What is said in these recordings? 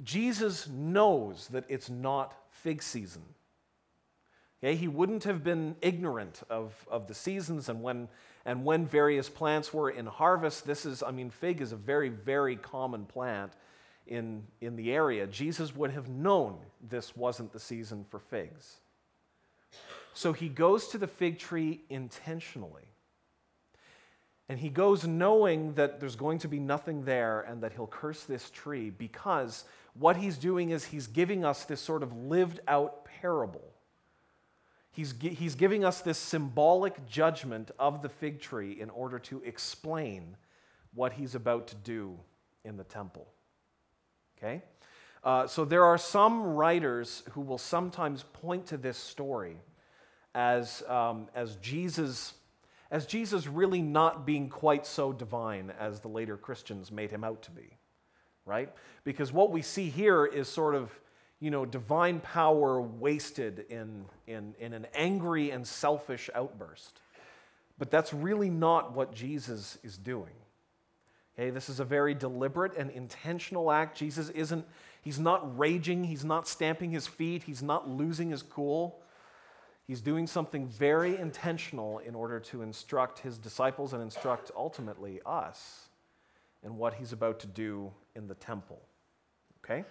Jesus knows that it's not fig season. Okay? He wouldn't have been ignorant of the seasons and when various plants were in harvest. Fig is a very, very common plant in the area. Jesus would have known this wasn't the season for figs. So he goes to the fig tree intentionally. And he goes knowing that there's going to be nothing there and that he'll curse this tree, because what he's doing is he's giving us this sort of lived out parable. He's giving us this symbolic judgment of the fig tree in order to explain what he's about to do in the temple. Okay? So there are some writers who will sometimes point to this story as Jesus really not being quite so divine as the later Christians made him out to be, right? Because what we see here is sort of, divine power wasted in an angry and selfish outburst. But that's really not what Jesus is doing. Okay, this is a very deliberate and intentional act. He's not raging, he's not stamping his feet, he's not losing his cool. He's doing something very intentional in order to instruct his disciples and instruct ultimately us in what he's about to do in the temple. Okay?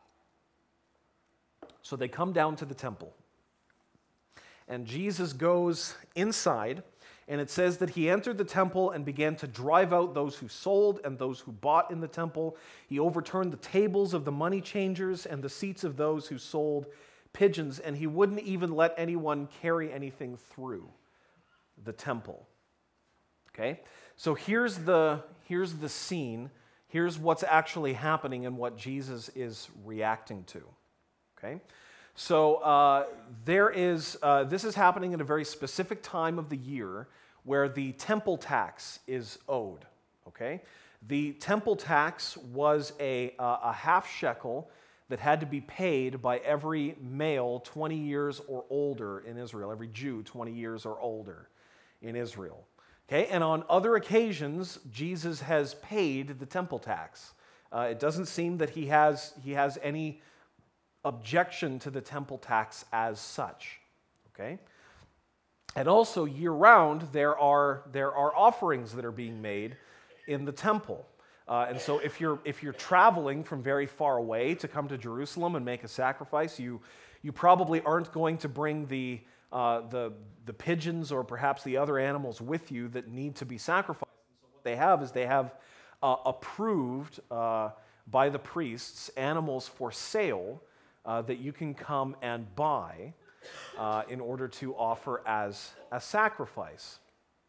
So they come down to the temple. And Jesus goes inside, and it says that he entered the temple and began to drive out those who sold and those who bought in the temple. He overturned the tables of the money changers and the seats of those who sold pigeons, and he wouldn't even let anyone carry anything through the temple. Okay? So here's the scene. Here's what's actually happening and what Jesus is reacting to. Okay? So this is happening at a very specific time of the year where the temple tax is owed. Okay? The temple tax was a half shekel that had to be paid by every male 20 years or older in Israel, every Jew 20 years or older in Israel. Okay? And on other occasions, Jesus has paid the temple tax. It doesn't seem that he has any objection to the temple tax as such. Okay? And also year-round, there are offerings that are being made in the temple. And so if you're traveling from very far away to come to Jerusalem and make a sacrifice, you probably aren't going to bring the pigeons or perhaps the other animals with you that need to be sacrificed. And so what they have approved by the priests animals for sale that you can come and buy in order to offer as a sacrifice.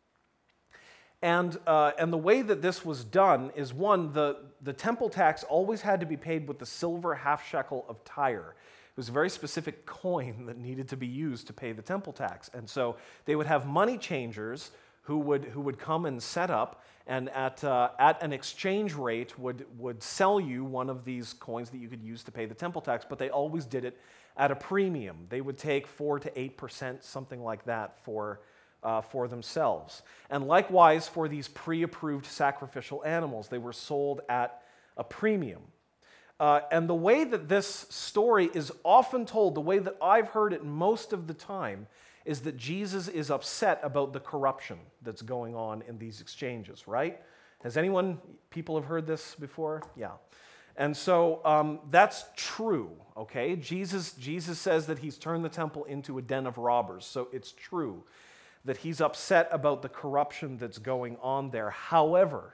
And the way that this was done is, one, the temple tax always had to be paid with the silver half shekel of Tyre. It was a very specific coin that needed to be used to pay the temple tax. And so they would have money changers who would come and set up, and at an exchange rate would sell you one of these coins that you could use to pay the temple tax, but they always did it at a premium. They would take 4 to 8%, something like that, for themselves. And likewise, for these pre-approved sacrificial animals, they were sold at a premium. And the way that this story is often told, the way that I've heard it most of the time, is that Jesus is upset about the corruption that's going on in these exchanges, right? People have heard this before? Yeah. And so that's true, okay? Jesus says that he's turned the temple into a den of robbers, so it's true that he's upset about the corruption that's going on there. However,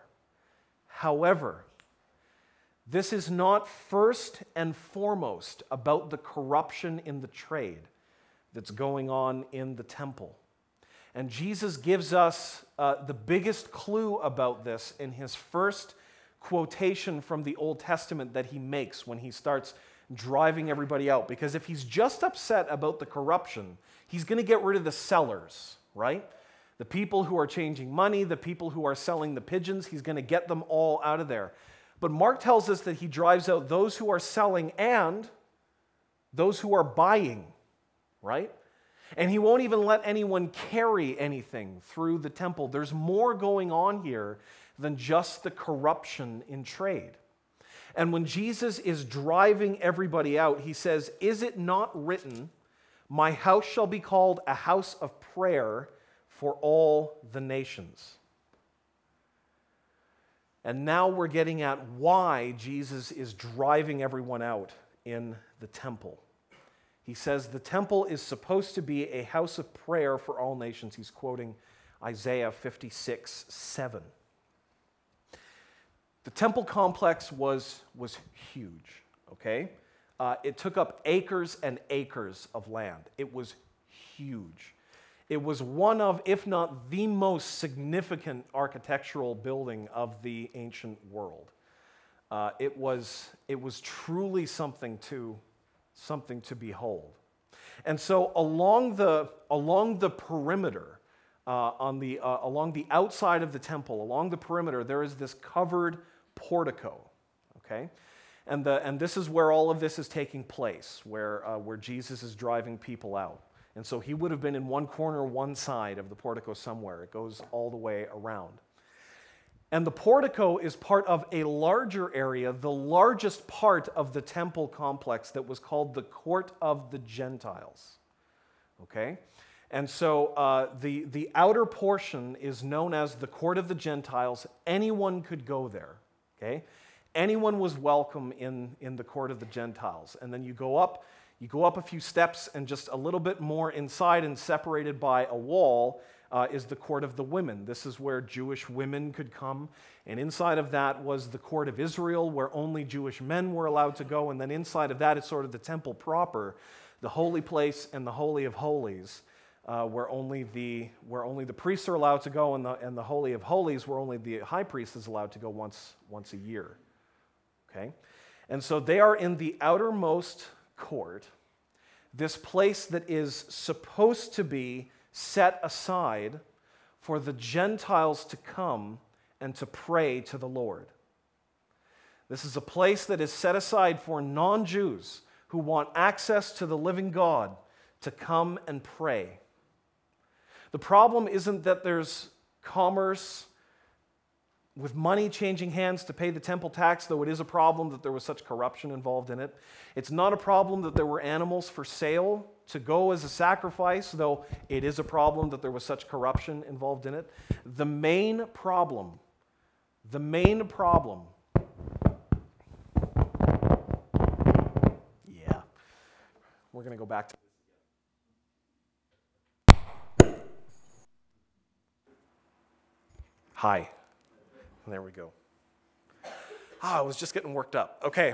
this is not first and foremost about the corruption in the trade that's going on in the temple. And Jesus gives us the biggest clue about this in his first quotation from the Old Testament that he makes when he starts driving everybody out. Because if he's just upset about the corruption, he's going to get rid of the sellers, right? The people who are changing money, the people who are selling the pigeons, he's going to get them all out of there. But Mark tells us that he drives out those who are selling and those who are buying, right? And he won't even let anyone carry anything through the temple. There's more going on here than just the corruption in trade. And when Jesus is driving everybody out, he says, "Is it not written, 'My house shall be called a house of prayer for all the nations'?" And now we're getting at why Jesus is driving everyone out in the temple. He says the temple is supposed to be a house of prayer for all nations. He's quoting Isaiah 56:7. The temple complex was huge, okay? It took up acres and acres of land. It was huge. It was one of, if not the most significant architectural building of the ancient world. It was truly something to behold. And so along the perimeter, along the outside of the temple, along the perimeter, there is this covered portico, okay? And this is where all of this is taking place, where Jesus is driving people out. And so he would have been in one corner, one side of the portico somewhere. It goes all the way around. And the portico is part of a larger area, the largest part of the temple complex that was called the Court of the Gentiles, okay? And so the outer portion is known as the Court of the Gentiles. Anyone could go there, okay? Anyone was welcome in the Court of the Gentiles. And then you go up a few steps, and just a little bit more inside and separated by a wall is the Court of the Women. This is where Jewish women could come. And inside of that was the Court of Israel, where only Jewish men were allowed to go. And then inside of that is sort of the temple proper, the holy place and the Holy of Holies, where only the priests are allowed to go, and the Holy of Holies, where only the high priest is allowed to go once a year. Okay? And so they are in the outermost court, this place that is supposed to be set aside for the Gentiles to come and to pray to the Lord. This is a place that is set aside for non-Jews who want access to the living God to come and pray. The problem isn't that there's commerce with money changing hands to pay the temple tax, though it is a problem that there was such corruption involved in it. It's not a problem that there were animals for sale to go as a sacrifice, though it is a problem that there was such corruption involved in it. The main problem, yeah, we're going to go back to hi. There we go. I was just getting worked up. Okay.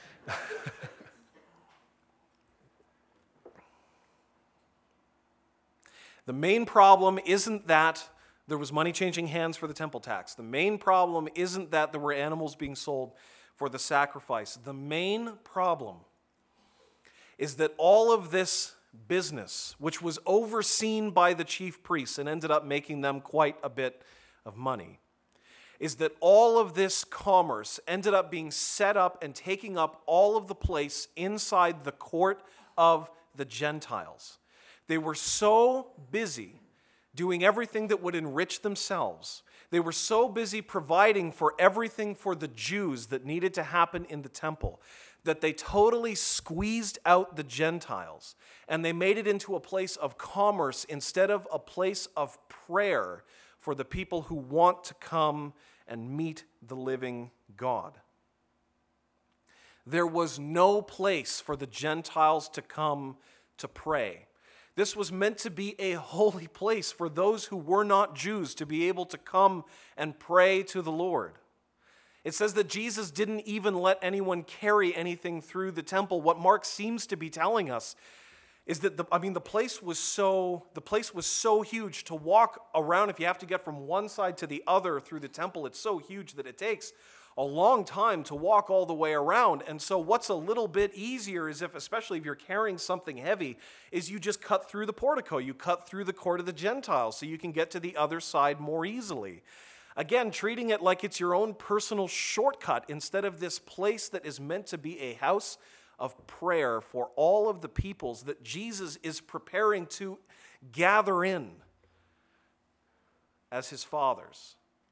The main problem isn't that there was money changing hands for the temple tax. The main problem isn't that there were animals being sold for the sacrifice. The main problem is that all of this business, which was overseen by the chief priests and ended up making them quite a bit of money, is that all of this commerce ended up being set up and taking up all of the place inside the court of the Gentiles. They were so busy doing everything that would enrich themselves. They were so busy providing for everything for the Jews that needed to happen in the temple that they totally squeezed out the Gentiles, and they made it into a place of commerce instead of a place of prayer for the people who want to come and meet the living God. There was no place for the Gentiles to come to pray. This was meant to be a holy place for those who were not Jews to be able to come and pray to the Lord. It says that Jesus didn't even let anyone carry anything through the temple. What Mark seems to be telling us is that the place was so huge to walk around. If you have to get from one side to the other through the temple, it's so huge that it takes a long time to walk all the way around. And so what's a little bit easier is especially if you're carrying something heavy, is you just cut through the portico. You cut through the court of the Gentiles so you can get to the other side more easily. Again, treating it like it's your own personal shortcut instead of this place that is meant to be a house of prayer for all of the peoples that Jesus is preparing to gather in as his fathers.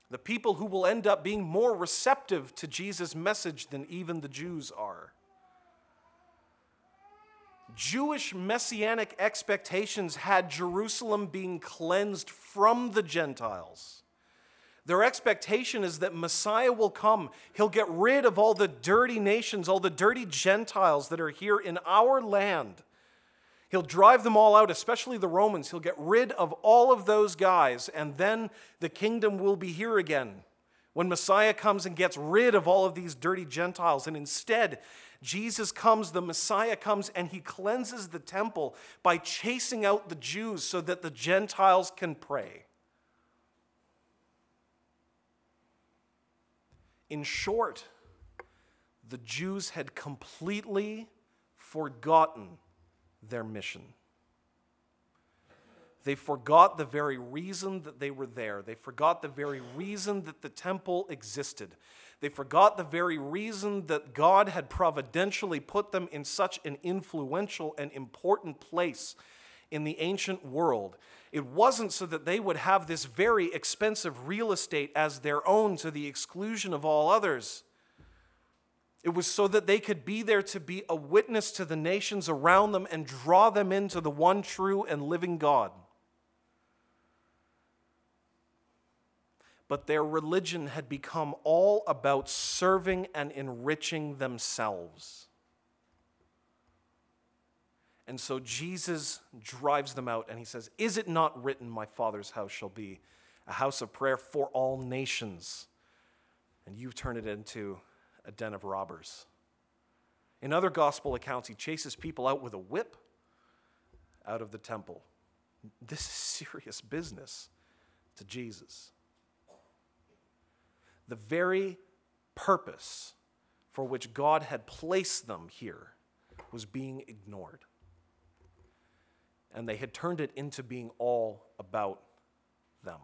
The people who will end up being more receptive to Jesus' message than even the Jews are. Jewish messianic expectations had Jerusalem being cleansed from the Gentiles. Their expectation is that Messiah will come. He'll get rid of all the dirty nations, all the dirty Gentiles that are here in our land. He'll drive them all out, especially the Romans. He'll get rid of all of those guys, and then the kingdom will be here again when Messiah comes and gets rid of all of these dirty Gentiles. And instead, Jesus comes, the Messiah comes, and he cleanses the temple by chasing out the Jews so that the Gentiles can pray. In short, the Jews had completely forgotten their mission. They forgot the very reason that they were there. They forgot the very reason that the temple existed. They forgot the very reason that God had providentially put them in such an influential and important place in the ancient world. It wasn't so that they would have this very expensive real estate as their own to the exclusion of all others. It was so that they could be there to be a witness to the nations around them and draw them into the one true and living God. But their religion had become all about serving and enriching themselves. And so Jesus drives them out and he says, "Is it not written, my Father's house shall be a house of prayer for all nations? And you've turned it into a den of robbers." In other gospel accounts, he chases people out with a whip out of the temple. This is serious business to Jesus. The very purpose for which God had placed them here was being ignored. And they had turned it into being all about them.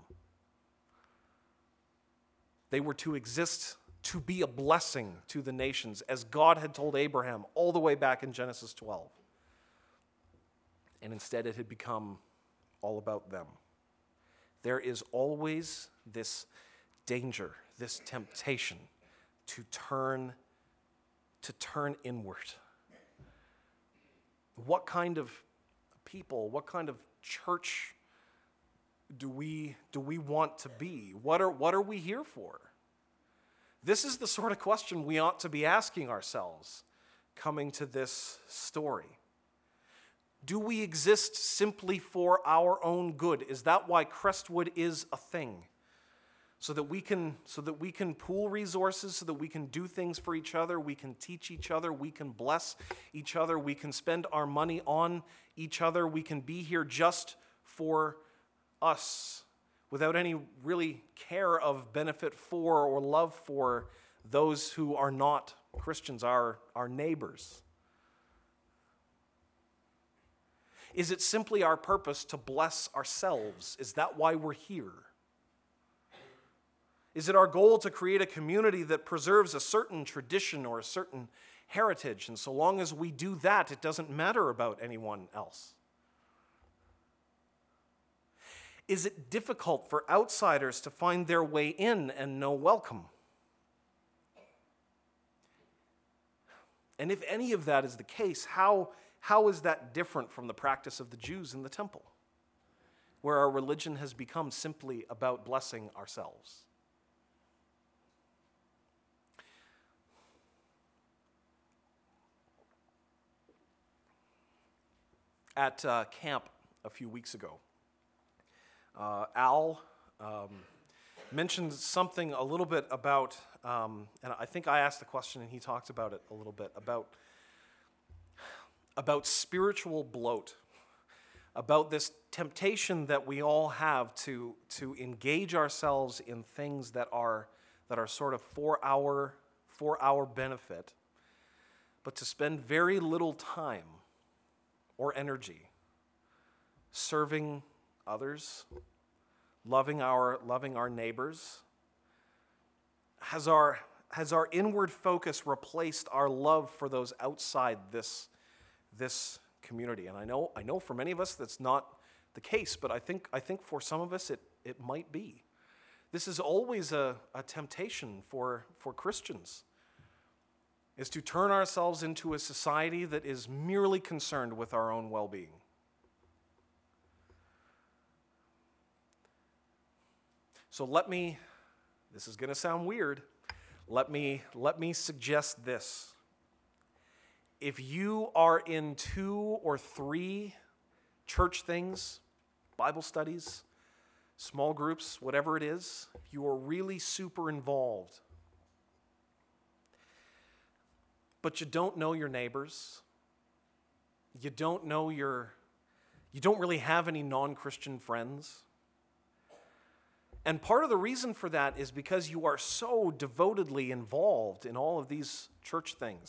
They were to exist to be a blessing to the nations, as God had told Abraham all the way back in Genesis 12. And instead it had become all about them. There is always this danger, this temptation to turn inward. What kind of people, what kind of church do we want to be? What are we here for? This is the sort of question we ought to be asking ourselves coming to this story. Do we exist simply for our own good? Is that why Crestwood is a thing? So that we can pool resources, so that we can do things for each other, we can teach each other, we can bless each other, we can spend our money on each other, we can be here just for us without any really care of benefit for or love for those who are not Christians, our neighbors. Is it simply our purpose to bless ourselves? Is that why we're here? Is it our goal to create a community that preserves a certain tradition or a certain heritage? And so long as we do that, it doesn't matter about anyone else. Is it difficult for outsiders to find their way in and know welcome? And if any of that is the case, how is that different from the practice of the Jews in the temple, where our religion has become simply about blessing ourselves? At camp a few weeks ago, Al mentioned something a little bit about, and I think I asked the question and he talked about it a little bit, about spiritual bloat, about this temptation that we all have to engage ourselves in things that are sort of for our benefit, but to spend very little time or energy serving others, loving our neighbors. Has our inward focus replaced our love for those outside this community? And I know for many of us that's not the case, but I think for some of us it might be. This is always a temptation for Christians, is to turn ourselves into a society that is merely concerned with our own well-being. So this is going to sound weird, let me suggest this. If you are in 2 or 3 church things, Bible studies, small groups, whatever it is, if you are really super involved, but you don't know your neighbors, you don't really have any non-Christian friends. And part of the reason for that is because you are so devotedly involved in all of these church things.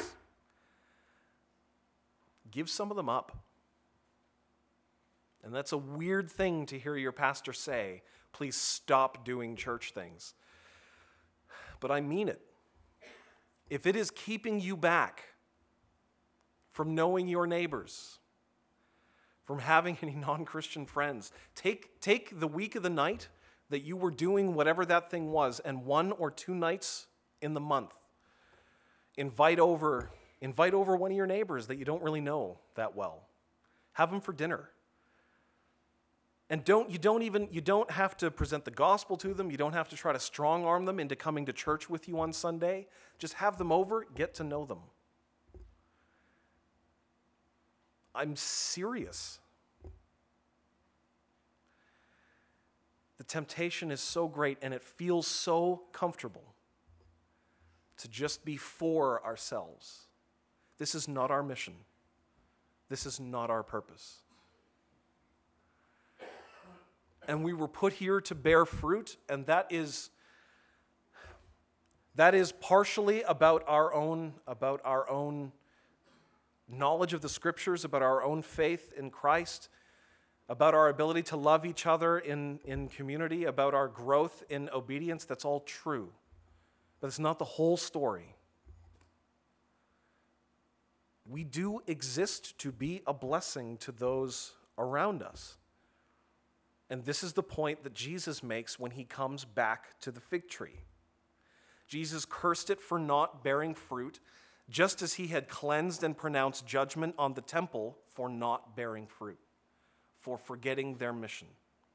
Give some of them up. And that's a weird thing to hear your pastor say, please stop doing church things. But I mean it. If it is keeping you back from knowing your neighbors, from having any non-Christian friends, take the week of the night that you were doing whatever that thing was, and 1 or 2 nights in the month, invite over one of your neighbors that you don't really know that well. Have them for dinner. And you don't have to present the gospel to them. You don't have to try to strong arm them into coming to church with you on Sunday. Just have them over, get to know them. I'm serious. The temptation is so great and it feels so comfortable to just be for ourselves. This is not our mission. This is not our purpose. And we were put here to bear fruit, and that is partially about our own knowledge of the Scriptures, about our own faith in Christ, about our ability to love each other in community, about our growth in obedience. That's all true. But it's not the whole story. We do exist to be a blessing to those around us. And this is the point that Jesus makes when he comes back to the fig tree. Jesus cursed it for not bearing fruit, just as he had cleansed and pronounced judgment on the temple for not bearing fruit, for forgetting their mission.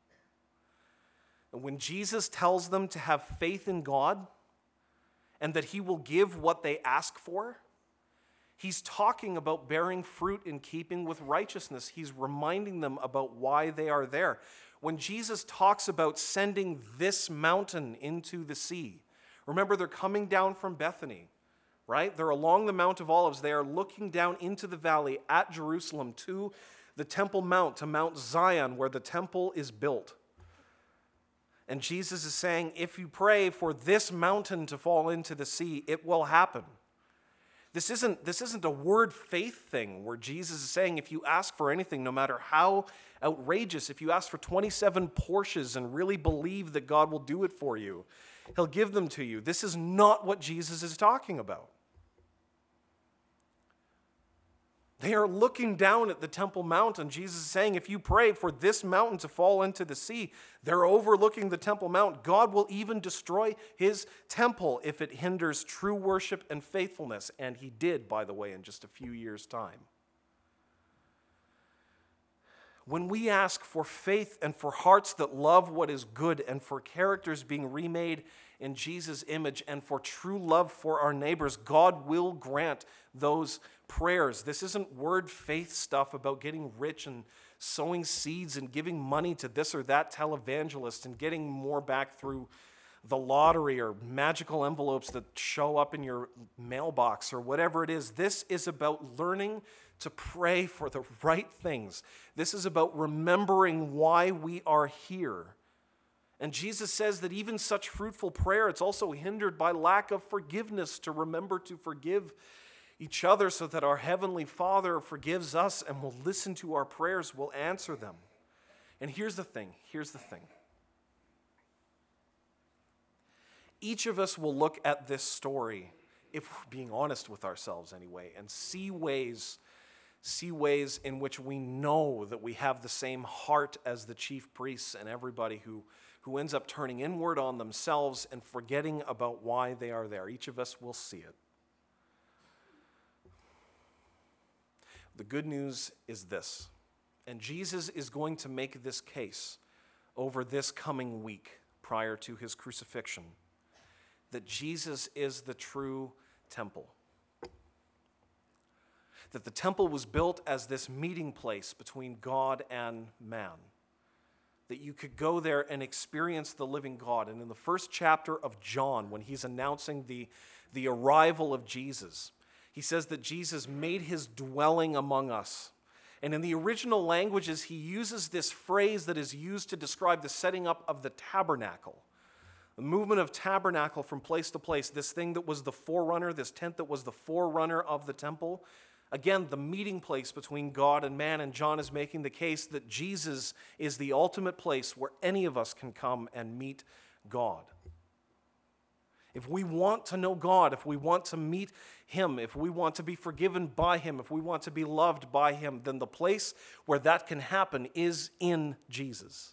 And when Jesus tells them to have faith in God and that he will give what they ask for, he's talking about bearing fruit in keeping with righteousness. He's reminding them about why they are there. When Jesus talks about sending this mountain into the sea, remember they're coming down from Bethany, right? They're along the Mount of Olives. They are looking down into the valley at Jerusalem to the Temple Mount, to Mount Zion, where the temple is built. And Jesus is saying, if you pray for this mountain to fall into the sea, it will happen. This isn't a word faith thing where Jesus is saying if you ask for anything, no matter how outrageous, if you ask for 27 Porsches and really believe that God will do it for you, he'll give them to you. This is not what Jesus is talking about. They are looking down at the Temple Mount, and Jesus is saying, if you pray for this mountain to fall into the sea, they're overlooking the Temple Mount. God will even destroy his temple if it hinders true worship and faithfulness. And he did, by the way, in just a few years' time. When we ask for faith and for hearts that love what is good and for characters being remade in Jesus' image and for true love for our neighbors, God will grant those prayers. This isn't word faith stuff about getting rich and sowing seeds and giving money to this or that televangelist and getting more back through the lottery or magical envelopes that show up in your mailbox or whatever it is. This is about learning to pray for the right things. This is about remembering why we are here. And Jesus says that even such fruitful prayer, it's also hindered by lack of forgiveness, to remember to forgive each other so that our Heavenly Father forgives us and will listen to our prayers, will answer them. And here's the thing. Each of us will look at this story, if we're being honest with ourselves anyway, and see ways in which we know that we have the same heart as the chief priests and everybody who who ends up turning inward on themselves and forgetting about why they are there. Each of us will see it. The good news is this, and Jesus is going to make this case over this coming week prior to his crucifixion, that Jesus is the true temple. That the temple was built as this meeting place between God and man. That you could go there and experience the living God. And in the first chapter of John, when he's announcing the arrival of Jesus, he says that Jesus made his dwelling among us. And in the original languages, he uses this phrase that is used to describe the setting up of the tabernacle. The movement of tabernacle from place to place, this thing that was the forerunner, this tent that was the forerunner of the temple. Again, the meeting place between God and man, and John is making the case that Jesus is the ultimate place where any of us can come and meet God. If we want to know God, if we want to meet him, if we want to be forgiven by him, if we want to be loved by him, then the place where that can happen is in Jesus.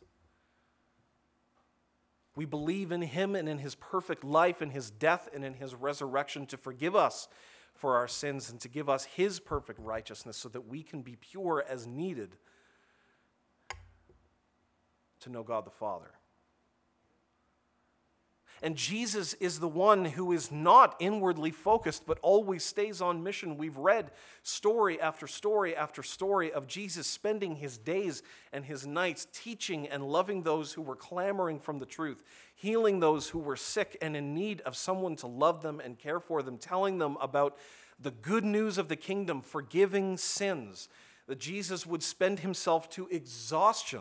We believe in him and in his perfect life, in his death and in his resurrection to forgive us for our sins and to give us his perfect righteousness so that we can be pure as needed to know God the Father. And Jesus is the one who is not inwardly focused, but always stays on mission. We've read story after story after story of Jesus spending his days and his nights teaching and loving those who were clamoring from the truth, healing those who were sick and in need of someone to love them and care for them, telling them about the good news of the kingdom, forgiving sins, that Jesus would spend himself to exhaustion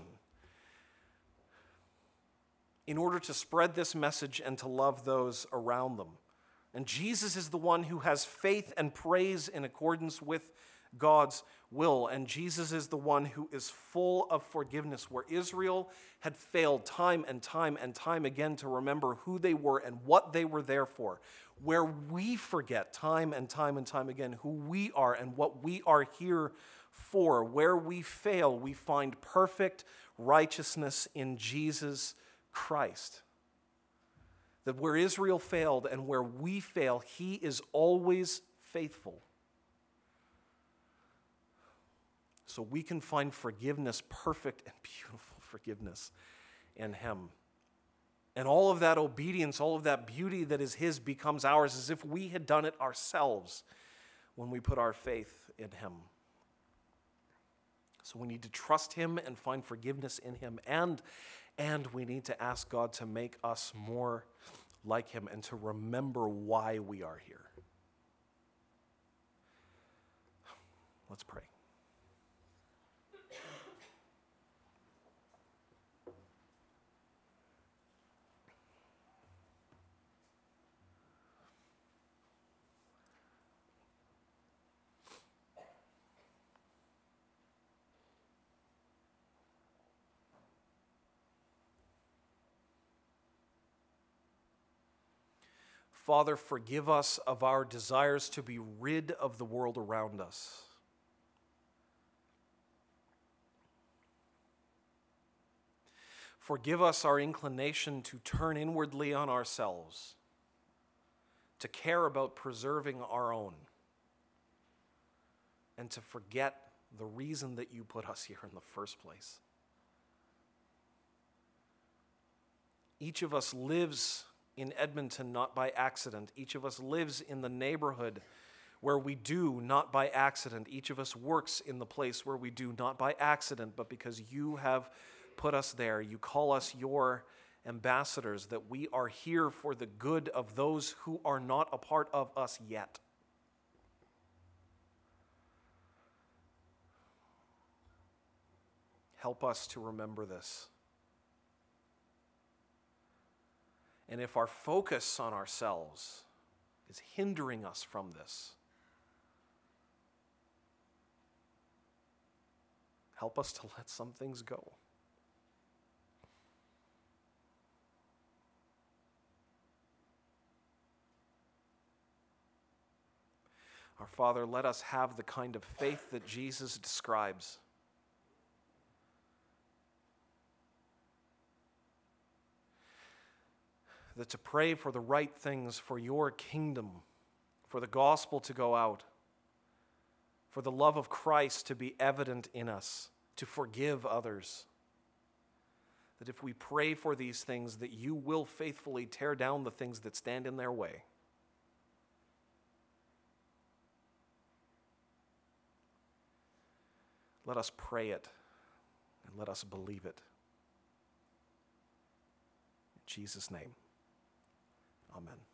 in order to spread this message and to love those around them. And Jesus is the one who has faith and prays in accordance with God's will. And Jesus is the one who is full of forgiveness, where Israel had failed time and time and time again to remember who they were and what they were there for. Where we forget time and time and time again who we are and what we are here for. Where we fail, we find perfect righteousness in Jesus Christ. That where Israel failed and where we fail, he is always faithful. So we can find forgiveness, perfect and beautiful forgiveness in him. And all of that obedience, all of that beauty that is his becomes ours as if we had done it ourselves when we put our faith in him. So we need to trust him and find forgiveness in him, and we need to ask God to make us more like him and to remember why we are here. Let's pray. Father, forgive us of our desires to be rid of the world around us. Forgive us our inclination to turn inwardly on ourselves, to care about preserving our own, and to forget the reason that you put us here in the first place. Each of us lives in Edmonton not by accident. Each of us lives in the neighborhood where we do not by accident. Each of us works in the place where we do not by accident, but because you have put us there. You call us your ambassadors, that we are here for the good of those who are not a part of us yet. Help us to remember this. And if our focus on ourselves is hindering us from this, help us to let some things go. Our Father, let us have the kind of faith that Jesus describes. that to pray for the right things, for your kingdom, for the gospel to go out, for the love of Christ to be evident in us, to forgive others. That if we pray for these things, that you will faithfully tear down the things that stand in their way. Let us pray it, and let us believe it. In Jesus' name, amen.